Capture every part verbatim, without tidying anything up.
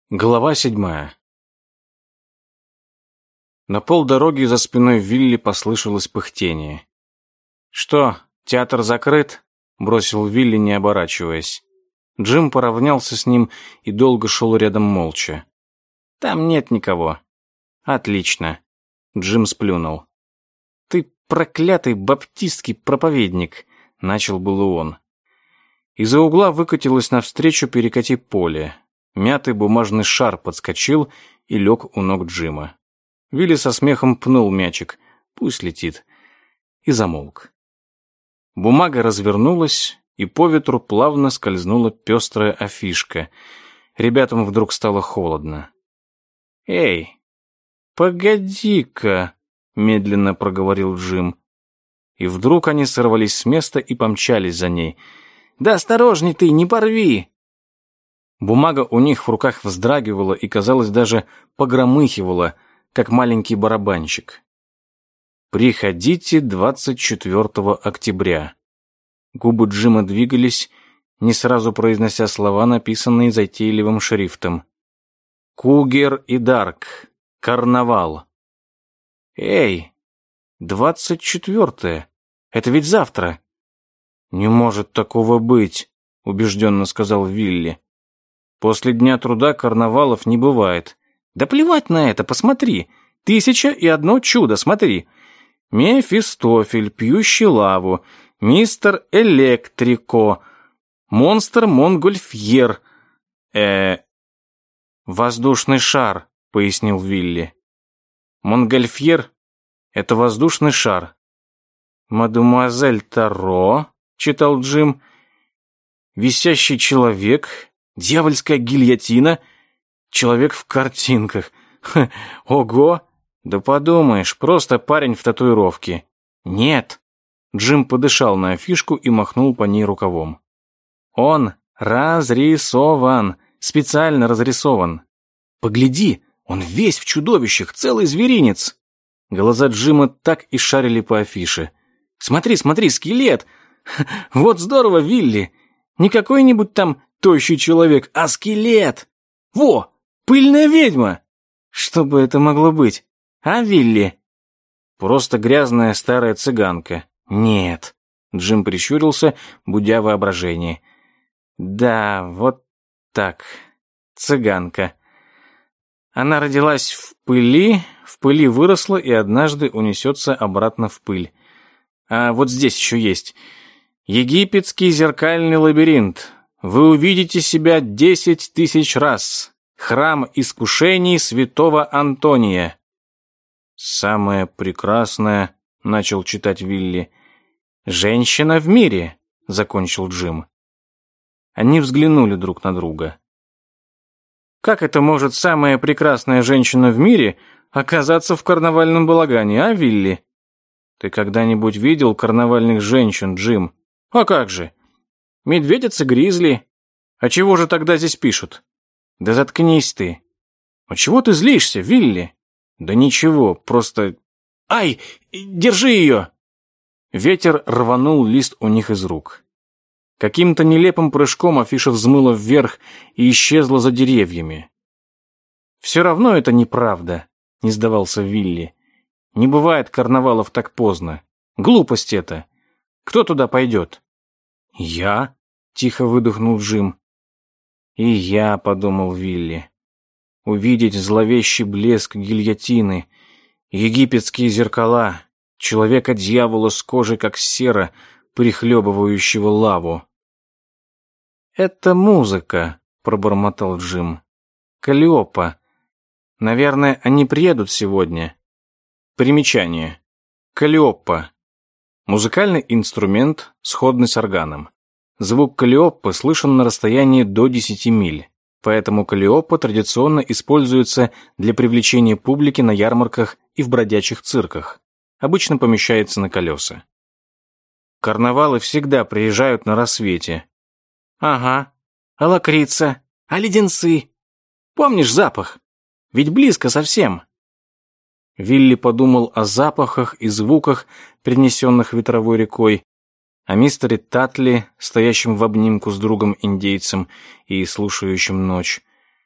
Глава седьмая. На полдороги за спиной Вилли послышалось пыхтение. «Что, театр закрыт?» — бросил Вилли, не оборачиваясь. Джим поравнялся с ним и долго шел рядом молча. «Там нет никого». «Отлично». Джим сплюнул. «Ты проклятый баптистский проповедник», — начал было он. Из-за угла выкатилось навстречу перекати поле. Мятый бумажный шар подскочил и лег у ног Джима. Вилли со смехом пнул мячик. Пусть летит. И замолк. Бумага развернулась, и по ветру плавно скользнула пестрая афишка. Ребятам вдруг стало холодно. «Эй, погоди-ка», — медленно проговорил Джим. И вдруг они сорвались с места и помчались за ней. «Да осторожней ты, не порви!» Бумага у них в руках вздрагивала и, казалось, даже погромыхивала, как маленький барабанщик. «Приходите двадцать четвёртого октября». Губы Джима двигались, не сразу произнося слова, написанные затейливым шрифтом. «Кугер и Дарк. Карнавал». «Эй, двадцать четвёртое. Это ведь завтра». «Не может такого быть», — убежденно сказал Вилли. «После Дня труда карнавалов не бывает». «Да плевать на это, посмотри. Тысяча и одно чудо, смотри. Мефистофель, пьющий лаву, мистер Электрико, монстр Монгольфьер, э воздушный шар», — пояснил Вилли. «Монгольфьер — это воздушный шар». «Мадемуазель Таро», — читал Джим, «висящий человек, дьявольская гильотина, человек в картинках. Ха, ого! Да подумаешь, просто парень в татуировке». «Нет». Джим подышал на афишку и махнул по ней рукавом. «Он разрисован, специально разрисован. Погляди, он весь в чудовищах, целый зверинец». Глаза Джима так и шарили по афише. «Смотри, смотри, скелет! Вот здорово, Вилли! Не какой-нибудь там тощий человек, а скелет! Во! Пыльная ведьма! Что бы это могло быть? А, Вилли?» «Просто грязная старая цыганка». «Нет». Джим прищурился, будя воображение. «Да, вот так. Цыганка. Она родилась в пыли, в пыли выросла и однажды унесется обратно в пыль. А вот здесь еще есть. Египетский зеркальный лабиринт. Вы увидите себя десять тысяч раз. Храм искушений святого Антония». «Самое прекрасное», — начал читать Вилли. «Женщина в мире», — закончил Джим. Они взглянули друг на друга. «Как это может самая прекрасная женщина в мире оказаться в карнавальном балагане, а, Вилли?» «Ты когда-нибудь видел карнавальных женщин, Джим?» «А как же? Медведица-гризли. А чего же тогда здесь пишут?» «Да заткнись ты». «А чего ты злишься, Вилли?» «Да ничего, просто...» «Ай, держи ее!» Ветер рванул лист у них из рук. Каким-то нелепым прыжком афиша взмыла вверх и исчезла за деревьями. «Все равно это неправда», — не сдавался Вилли. «Не бывает карнавалов так поздно. Глупость это. Кто туда пойдет?» «Я?» — тихо выдохнул Джим. «И я», — подумал Вилли. «Увидеть зловещий блеск гильотины, египетские зеркала, человека-дьявола с кожей, как сера, прихлебывающего лаву». «Это музыка», — пробормотал Джим. «Каллиопа. Наверное, они приедут сегодня». Примечание. Каллиопа. Музыкальный инструмент, сходный с органом. Звук каллиопы слышен на расстоянии до десяти миль, поэтому каллиопа традиционно используется для привлечения публики на ярмарках и в бродячих цирках. Обычно помещается на колеса. Карнавалы всегда приезжают на рассвете. «Ага. А лакрица? А леденцы? Помнишь запах? Ведь близко совсем». Вилли подумал о запахах и звуках, принесенных ветровой рекой, о мистере Татли, стоящем в обнимку с другом-индейцем и слушающем ночь,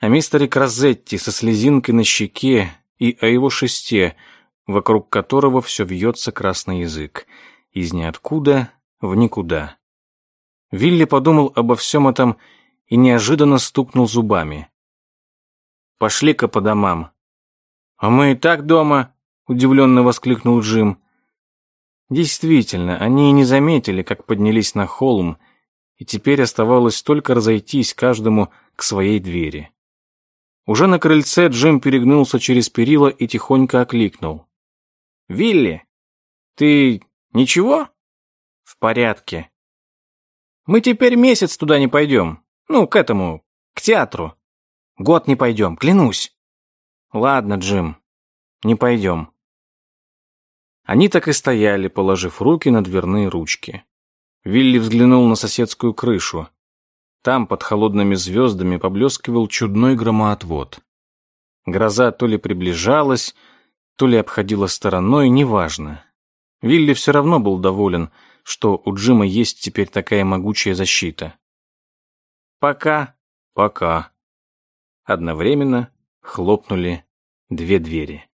о мистере Крозетти со слезинкой на щеке и о его шесте, вокруг которого все вьется красный язык, из ниоткуда в никуда. Вилли подумал обо всем этом и неожиданно стукнул зубами. «Пошли-ка по домам». «А мы и так дома», — удивленно воскликнул Джим. Действительно, они и не заметили, как поднялись на холм, и теперь оставалось только разойтись каждому к своей двери. Уже на крыльце Джим перегнулся через перила и тихонько окликнул. «Вилли, ты ничего?» «В порядке. Мы теперь месяц туда не пойдем. Ну, к этому, к театру. Год не пойдем, клянусь». «Ладно, Джим, не пойдем». Они так и стояли, положив руки на дверные ручки. Вилли взглянул на соседскую крышу. Там, под холодными звездами, поблескивал чудной громоотвод. Гроза то ли приближалась, то ли обходила стороной, неважно. Вилли все равно был доволен, что у Джима есть теперь такая могучая защита. «Пока». «Пока». Одновременно хлопнули две двери.